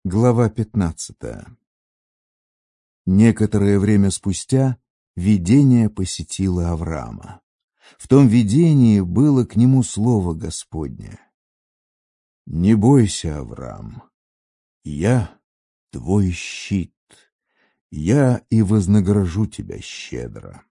Глава 15. Некоторое время спустя видение посетило Авраама. В том видении было к нему слово Господне. «Не бойся, Авраам, я твой щит, я и вознагражу тебя щедро».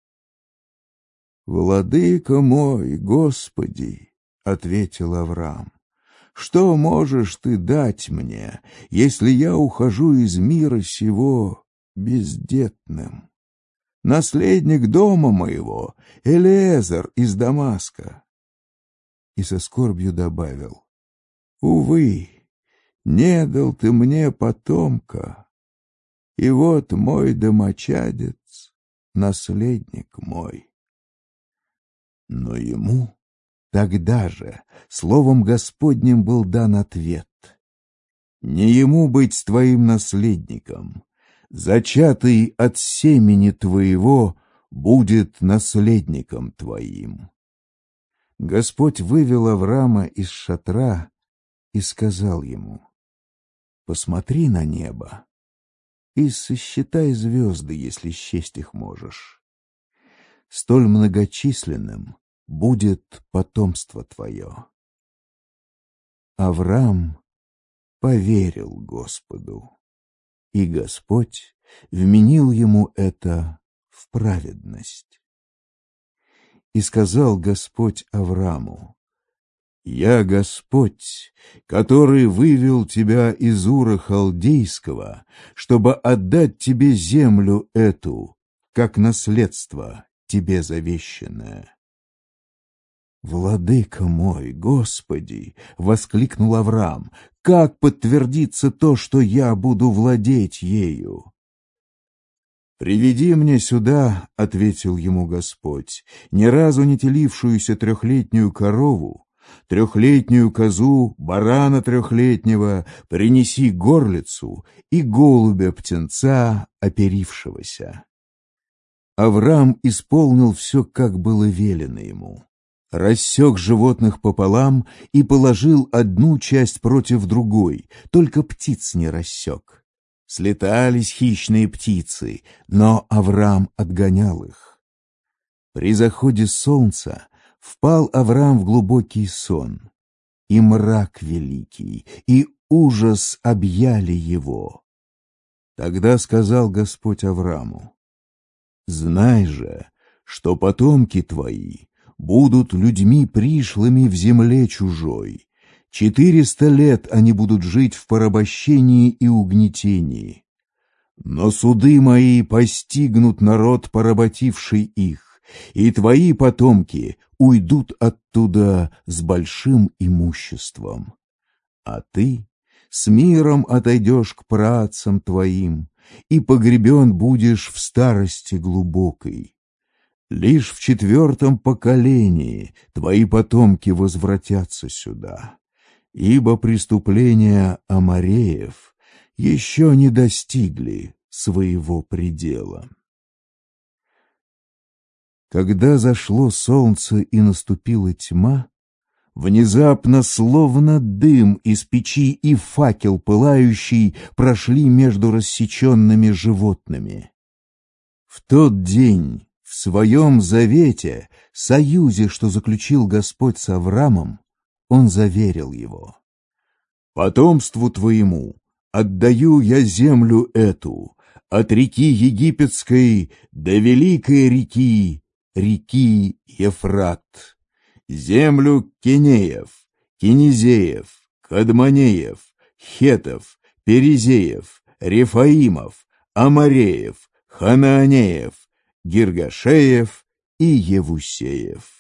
«Владыка мой, Господи, — ответил Авраам, — что можешь ты дать мне, если я ухожу из мира сего бездетным? Наследник дома моего — Элиэзер из Дамаска». И со скорбью добавил: «Увы, не дал ты мне потомка, и вот мой домочадец, наследник мой». Но ему тогда же словом Господним был дан ответ: «Не ему быть твоим наследником, зачатый от семени твоего будет наследником твоим». Господь вывел Авраама из шатра и сказал ему: «Посмотри на небо и сосчитай звезды, если счесть их можешь. Столь многочисленным будет потомство твое». Авраам поверил Господу, и Господь вменил ему это в праведность. И сказал Господь Аврааму: «Я Господь, который вывел тебя из Ура Халдейского, чтобы отдать тебе землю эту, как наследство тебе завещанное». «Владыка мой, Господи! — воскликнул Авраам, — как подтвердится то, что я буду владеть ею?» «Приведи мне сюда, — ответил ему Господь, — ни разу не телившуюся трехлетнюю корову, трехлетнюю козу, барана трехлетнего, принеси горлицу и голубя-птенца, оперившегося». Авраам исполнил все, как было велено ему. Рассек животных пополам и положил одну часть против другой, только птиц не рассек. Слетались хищные птицы, но Авраам отгонял их. При заходе солнца впал Авраам в глубокий сон, и мрак великий, и ужас объяли его. Тогда сказал Господь Аврааму: «Знай же, что потомки твои будут людьми пришлыми в земле чужой. 400 лет они будут жить в порабощении и угнетении. Но суды мои постигнут народ, поработивший их, и твои потомки уйдут оттуда с большим имуществом. А ты с миром отойдешь к праотцам твоим, и погребен будешь в старости глубокой. Лишь в 4-м поколении твои потомки возвратятся сюда, ибо преступления Амореев еще не достигли своего предела». Когда зашло солнце и наступила тьма, внезапно, словно дым из печи и факел пылающий, прошли между рассеченными животными. В тот день в своем завете, союзе, что заключил Господь с Авраамом, Он заверил его: «Потомству твоему отдаю я землю эту, от реки Египетской до великой реки, реки Ефрат, землю Кинеев, Кинезеев, Кадмонеев, Хетов, Перезеев, Рефаимов, Амореев, Ханаанеев, Гиргашеев и Евусеев».